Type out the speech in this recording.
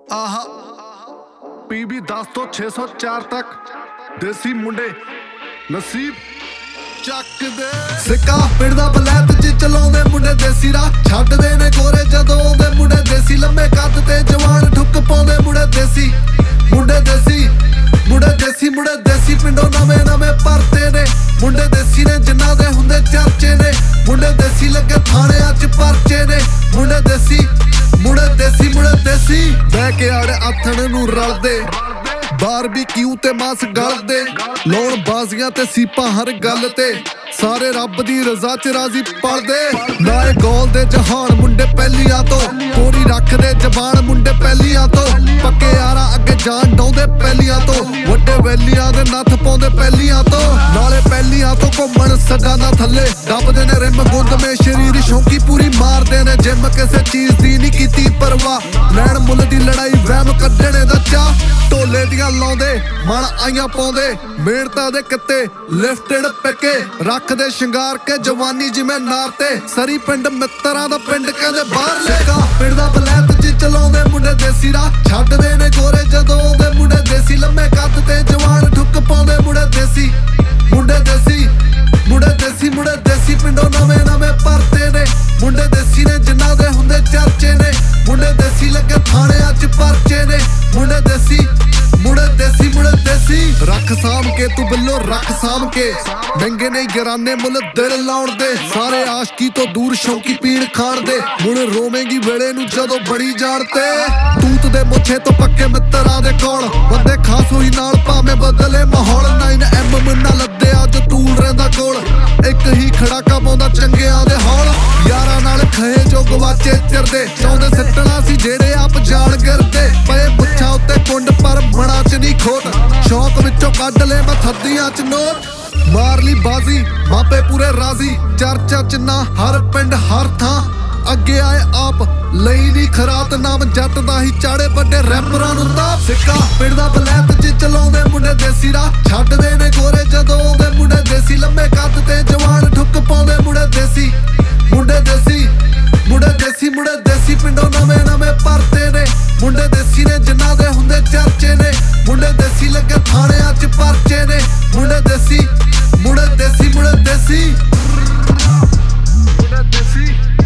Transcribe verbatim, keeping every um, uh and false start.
ਆਹਾ ਪੀਬੀ ਦਸ ਤੋਂ ਛੇ ਸੌ ਚਾਰ ਤੱਕ ਦੇਸੀ ਮੁੰਡੇ ਨਸੀਬ ਚੱਕਦੇ ਸਿੱਕਾ ਪਿੰਡ ਦਾ ਬਲੈਤ ਚ ਚਲਾਉਂਦੇ ਮੁੰਡੇ ਦੇਸੀ ਰਾਹ ਛੱਡਦੇ ਨੇ ਗੋਰੇ ਜਦੋਂ ਆਉਂਦੇ ਮੁੰਡੇ ਦੇਸੀ ਲੰਮੇ ਕੱਦ ਤੇ ਜਵਾਨ ਠੁੱਕ ਪਾਉਂਦੇ ਮੁੰਡੇ ਦੇਸੀ ਮੁੰਡੇ ਦੇਸੀ ਮੁੰਡੇ ਦੇਸੀ ਮੁੰਡੇ ਦੇਸੀ ਪਿੰਡੋਂ ਨਵੇਂ ਨਵੇਂ ਪਰਤੇ ਨੇ ਮੁੰਡੇ ਦੇਸੀ ਨੇ ਜਿਨ੍ਹਾਂ ਦੇ ਹੁੰਦੇ ਚਰਚੇ ਨੇ ਮੁੰਡੇ ਦੇਸੀ ਲੱਗੇ ਥਾਣਿਆਂ ਚ ਪਰਚੇ ਨੇ ਮੁੰਡੇ ਦੇਸੀ ਮੁੰਡੇ ਦੇਸੀ ਮੁੰਡੇ ਦੇਸੀ ਬਹਿ ਕੇ ਆੜੇ ਆਥਣ ਨੂੰ ਰਲਦੇ ਬਾਰਬੀਕਿਊ ਤੇ ਮਾਸ ਗਲਦੇ ਲੋਣ ਬਾਜ਼ੀਆਂ ਤੇ ਸੀਪਾਂ ਹਰ ਗੱਲ ਤੇ ਸਾਰੇ ਰੱਬ ਦੀ ਰਜ਼ਾ ਚ ਰਾਜ਼ੀ ਪਲਦੇ ਨਾਏ ਗੋਲ ਦੇ ਜਹਾਨ ਮੁੰਡੇ ਪਹਿਲੀਆਂ ਤੋਂ ਕੋਰੀ ਰੱਖਦੇ ਜ਼ਬਾਨ ਮੁੰਡੇ ਪਹਿਲੀਆਂ ਤੋਂ ਪੱਕੇ ਯਾਰਾਂ ਅੱਗੇ ਜਾਨ ਡਾਉਂਦੇ ਪਹਿਲੀਆਂ ਤੋਂ ਵੱਡੇ ਵੈਲੀਆਂ ਦੇ ਨੱਥ ਪਾਉਂਦੇ ਪਹਿਲੀਆਂ ਤੋਂ ਨਾਲੇ ਪਹਿਲੀਆਂ ਤੋਂ ਘੁੰਮਣ ਸਗਾਨਾ ਥੱਲੇ ਦੱਬਦੇ ਨੇ ਰਿਮ ਗੁੰਦਮੇ ਸ਼ਰੀਰ ਸ਼ੌਂਕੀ ਪੂਰੀ ਮਾਰਦੇ ਨੇ ਜਿੰਮ ਕਿਸੇ ਚੀਜ਼ ਦੀ ਨਹੀਂ ਕੀਤੀ ਪਰਵਾਹ ਲੈਣ ਮੁੱਲ ਦੀ ਲੜਾਈ ਵਹਿਮ ਕੱਢਣੇ ਦਾ ਚਾਹ ਢੋਲੇ ਦੀਆਂ ਲਾਉਂਦੇ ਮਨ ਆਈਆਂ ਪਾਉਂਦੇ ਮਿਹਨਤਾਂ ਦੇ ਕਿੱਤੇ ਲਿਫਟਡ ਪਿੱਕੇ ਰੱਖਦੇ ਸ਼ਿੰਗਾਰ ਕੇ ਜਵਾਨੀ ਜਿਵੇਂ ਨਾਰ ਤੇ ਸਰੀ ਪਿੰਡ ਮਿੱਤਰਾਂ ਦਾ ਪਿੰਡ ਕਹਿੰਦੇ ਬਾਹਰ ਲੈਗਾ ਪਿੰਡ ਦਾ ਬਲੈਤ ਚ ਚਲਾਉਂਦੇ ਮੁੰਡੇ ਦੇਸੀ ਰਾਹ ਛੱਡਦੇ ਨੇ ਗੋਰੇ ਜਦੋਂ ਆਉਂਦੇ ਮੁੰਡੇ ਦੇਸੀ ਲੰਮੇ ਕੱਦ ਤੇ ਜਵਾਨ ਠੁੱਕ ਪਾਉਂਦੇ ਮੁੰਡੇ ਦੇਸੀ ਮੁੰਡੇ ਦੇਸੀ ਮੁੰਡੇ ਦੇਸੀ ਮੁੰਡੇ ਦੇਸੀ ਪਿੰਡੋਂ ਨਵੇਂ ਨਵੇਂ ਪਰਤੇ ਨੇ ਮੁੰਡੇ ਦੇਸੀ ਨੇ ਜਿਨ੍ਹਾਂ ਦੇ ਹੁੰਦੇ ਚਰਚੇ ਨੇ ਮੁੰਡੇ ਦੇਸੀ ਲੱਗੇ ਥਾਣਿਆਂ ਚ ਪਰਚੇ ਨੇ ਮੁੰਡੇ ਦੇਸੀ ਮੁੰਡੇ ਦੇਸੀ ਮੁੰਡੇ ਦੇਸੀ ਰੱਖ ਸਾਂਭ ਕੇ ਤੂੰ ਬਿੱਲੋ ਰੱਖ ਸਾਂਭ ਕੇ ਮਹਿੰਗੇ ਨੇ ਯਾਰਾਨੇ ਮੁੱਲ ਦਿਲ ਲਾਉਣ ਦੇ ਸਾਰੇ ਆਸ਼ਕੀ ਤੋਂ ਦੂਰ ਸ਼ੌਂਕੀ ਪੀਣ ਖਾਣ ਦੇ ਮੁੜ ਰੋਵੇਂਗੀ ਵੇਲੇ ਨੂੰ ਜਦੋਂ ਬੜੀ ਜਾਣ ਤੇ ਤੂਤ ਦੇ ਮੁੱਛੇ ਤੋਂ ਪੱਕੇ ਮਿੱਤਰਾਂ ਦੇ ਕੋਲ ਬੰਦੇ ਖਾਸ ਹੋਈ ਨਾਲ ਭਾਵੇਂ ਬਦਲੇ ਮਾਹੌਲ ਨਾਈਨ ਐਮ ਮੁੰਨਾ ਲੱਦੇ ਅੱਜ ਤੂਲ ਰਹਿੰਦਾ ਕੋਲ ਇੱਕ ਹੀ ਖੜਾਕਾ ਪਾਉਂਦਾ ਚੰਗਿਆਂ ਦੇ ਹੌਲ ਯਾਰਾਂ ਨਾਲ ਖਏ ਜੋ ਗਵਾਚੇ ਚਿਰਦੇ ਚਾਹੁੰਦੇ ਸਿੱਟਣਾ ਸੀ ਜਿਹੜੇ ਆਪ ਜਾਣ ਗਿਰਦੇ ਪਏ ਮੁੱਛਾਂ ਉੱਤੇ ਕੁੰਡ ਪਰ ਮਣਾ ਚ ਨਹੀਂ ਖੋਟ ਸ਼ੌਕ ਵਿੱਚੋਂ ਕੱਢ ਲੈ ਮੈਂ ਥੱਦੀਆਂ ਚ ਨੋਟ ਮਾਰ ਲਈ ਬਾਜ਼ੀ ਮਾਪੇ ਪੂਰੇ ਰਾਜ਼ੀ ਚਰਚਾ ਚ ਨਾ ਹਰ ਪਿੰਡ ਹਰ ਥਾਂ ਅੱਗੇ ਆਏ ਆਪ ਲਈ ਨਹੀਂ ਖਰਾਤ ਨਾਮ ਜੱਟ ਦਾ ਹੀ ਚਾੜੇ ਵੱਡੇ ਰੈਪਰਾਂ ਨੂੰ ਤਾਂ ਸਿੱਕਾ ਪਿੰਡ ਦਾ ਬਲੈਤ ਚ ਚਲਾਉਂਦੇ ਮੁੰਡੇ ਦੇਸੀ ਰਾਹ ਛੱਡਦੇ ਨੇ ਗੋਰੇ ਜਦੋਂ ਆਉਂਦੇ ਮੁੰਡੇ ਦੇਸੀ ਲੰਮੇ ਕੱਦ ਤੇ ਜਵਾਨ ਠੁੱਕ ਪਾਉਂਦੇ ਮੁੰਡੇ ਦੇਸੀ ਮੁੰਡੇ ਦੇਸੀ ਮੁੰਡੇ ਦੇਸੀ ਮੁੰਡੇ ਦੇਸੀ ਪਿੰਡੋਂ ਨਵੇਂ ਨਵੇਂ ਪਰਤੇ ਨੇ ਮੁੰਡੇ ਦੇਸੀ ਨੇ ਜਿਨ੍ਹਾਂ ਦੇ ਹੁੰਦੇ ਚਰਚੇ ਨੇ ਮੁੰਡੇ ਦੇਸੀ ਲੱਗੇ ਥਾਣਿਆਂ ਚ ਪਰਚੇ ਨੇ ਮੁੰਡੇ ਦੇਸੀ ਮੁੰਡੇ ਦੇਸੀ ਮੁੰਡੇ ਦੇਸੀ ਮੁੰਡੇ ਦੇਸੀ